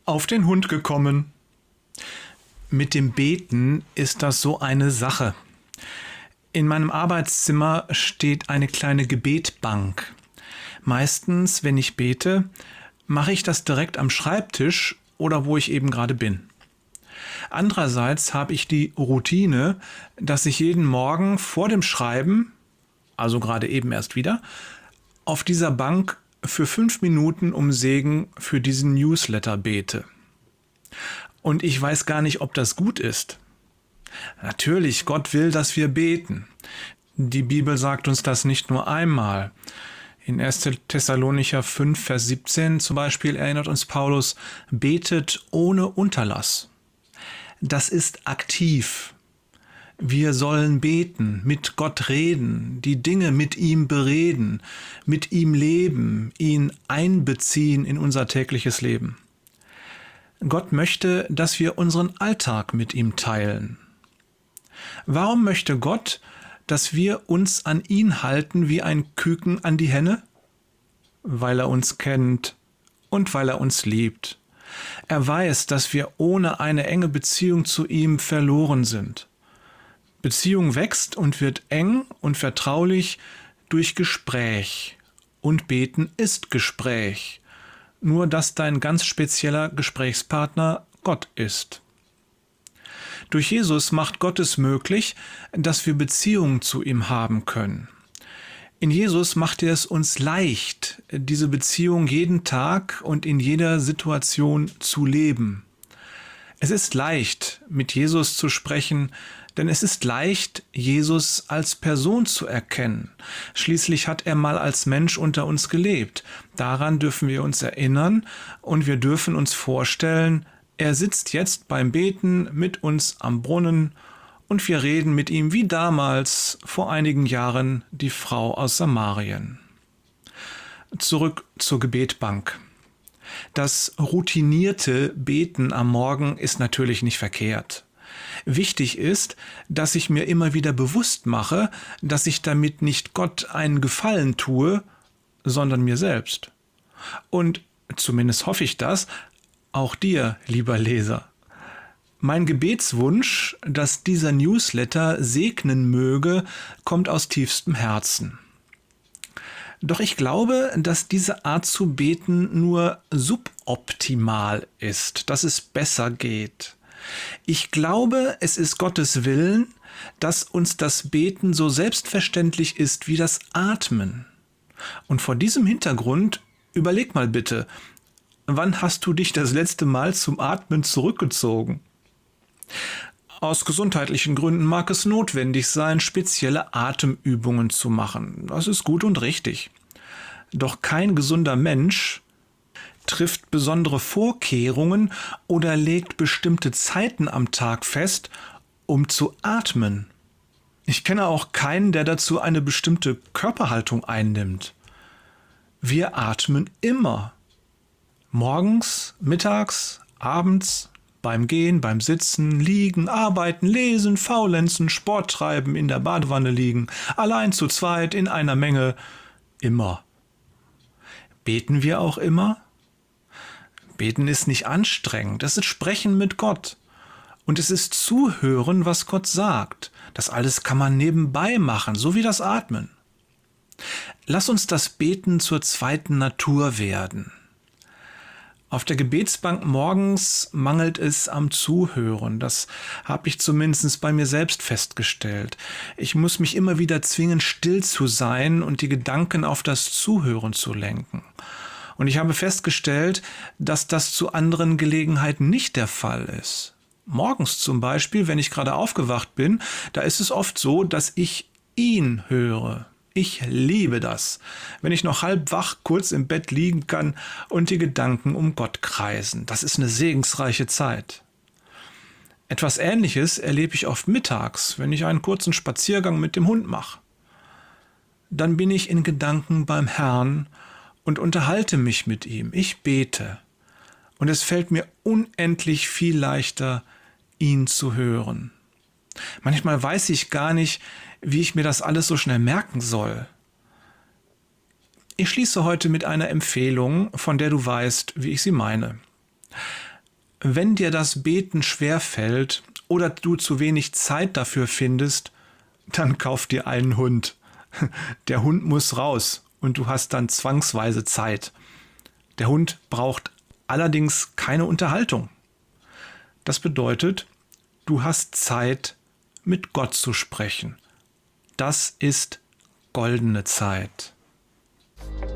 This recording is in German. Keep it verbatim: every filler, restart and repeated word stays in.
Auf den Hund gekommen. Mit dem Beten ist das so eine Sache. In meinem Arbeitszimmer steht eine kleine Gebetbank. Meistens, wenn ich bete, mache ich das direkt am Schreibtisch oder wo ich eben gerade bin. Andererseits habe ich die Routine, dass ich jeden Morgen vor dem Schreiben, also gerade eben erst wieder, auf dieser Bank für fünf Minuten um Segen für diesen Newsletter bete. Und ich weiß gar nicht, ob das gut ist. Natürlich, Gott will, dass wir beten. Die Bibel sagt uns das nicht nur einmal. In erster Thessalonicher fünf, Vers siebzehn zum Beispiel erinnert uns Paulus, betet ohne Unterlass. Das ist aktiv. Wir sollen beten, mit Gott reden, die Dinge mit ihm bereden, mit ihm leben, ihn einbeziehen in unser tägliches Leben. Gott möchte, dass wir unseren Alltag mit ihm teilen. Warum möchte Gott, dass wir uns an ihn halten wie ein Küken an die Henne? Weil er uns kennt und weil er uns liebt. Er weiß, dass wir ohne eine enge Beziehung zu ihm verloren sind. Beziehung wächst und wird eng und vertraulich durch Gespräch. Und Beten ist Gespräch. Nur dass dein ganz spezieller Gesprächspartner Gott ist. Durch Jesus macht Gott es möglich, dass wir Beziehungen zu ihm haben können. In Jesus macht er es uns leicht, diese Beziehung jeden Tag und in jeder Situation zu leben. Es ist leicht, mit Jesus zu sprechen, denn es ist leicht, Jesus als Person zu erkennen. Schließlich hat er mal als Mensch unter uns gelebt. Daran dürfen wir uns erinnern und wir dürfen uns vorstellen, er sitzt jetzt beim Beten mit uns am Brunnen und wir reden mit ihm wie damals vor einigen Jahren die Frau aus Samarien. Zurück zur Gebetbank. Das routinierte Beten am Morgen ist natürlich nicht verkehrt. Wichtig ist, dass ich mir immer wieder bewusst mache, dass ich damit nicht Gott einen Gefallen tue, sondern mir selbst. Und zumindest hoffe ich das, auch dir, lieber Leser. Mein Gebetswunsch, dass dieser Newsletter segnen möge, kommt aus tiefstem Herzen. Doch ich glaube, dass diese Art zu beten nur suboptimal ist, dass es besser geht. Ich glaube, es ist Gottes Willen, dass uns das Beten so selbstverständlich ist wie das Atmen. Und vor diesem Hintergrund überleg mal bitte, wann hast du dich das letzte Mal zum Atmen zurückgezogen? Aus gesundheitlichen Gründen mag es notwendig sein, spezielle Atemübungen zu machen. Das ist gut und richtig. Doch kein gesunder Mensch trifft besondere Vorkehrungen oder legt bestimmte Zeiten am Tag fest, um zu atmen. Ich kenne auch keinen, der dazu eine bestimmte Körperhaltung einnimmt. Wir atmen immer. Morgens, mittags, abends, beim Gehen, beim Sitzen, Liegen, Arbeiten, Lesen, Faulenzen, Sport treiben, in der Badewanne liegen, allein zu zweit, in einer Menge, immer. Beten wir auch immer? Beten ist nicht anstrengend, es ist Sprechen mit Gott. Und es ist Zuhören, was Gott sagt. Das alles kann man nebenbei machen, so wie das Atmen. Lass uns das Beten zur zweiten Natur werden. Auf der Gebetsbank morgens mangelt es am Zuhören. Das habe ich zumindest bei mir selbst festgestellt. Ich muss mich immer wieder zwingen, still zu sein und die Gedanken auf das Zuhören zu lenken. Und ich habe festgestellt, dass das zu anderen Gelegenheiten nicht der Fall ist. Morgens zum Beispiel, wenn ich gerade aufgewacht bin, da ist es oft so, dass ich ihn höre. Ich liebe das, wenn ich noch halb wach kurz im Bett liegen kann und die Gedanken um Gott kreisen. Das ist eine segensreiche Zeit. Etwas Ähnliches erlebe ich oft mittags, wenn ich einen kurzen Spaziergang mit dem Hund mache. Dann bin ich in Gedanken beim Herrn und unterhalte mich mit ihm. Ich bete. Und es fällt mir unendlich viel leichter, ihn zu hören. Manchmal weiß ich gar nicht, wie ich mir das alles so schnell merken soll. Ich schließe heute mit einer Empfehlung, von der du weißt, wie ich sie meine. Wenn dir das Beten schwerfällt oder du zu wenig Zeit dafür findest, dann kauf dir einen Hund. Der Hund muss raus und du hast dann zwangsweise Zeit. Der Hund braucht allerdings keine Unterhaltung. Das bedeutet, du hast Zeit, mit Gott zu sprechen. Das ist goldene Zeit.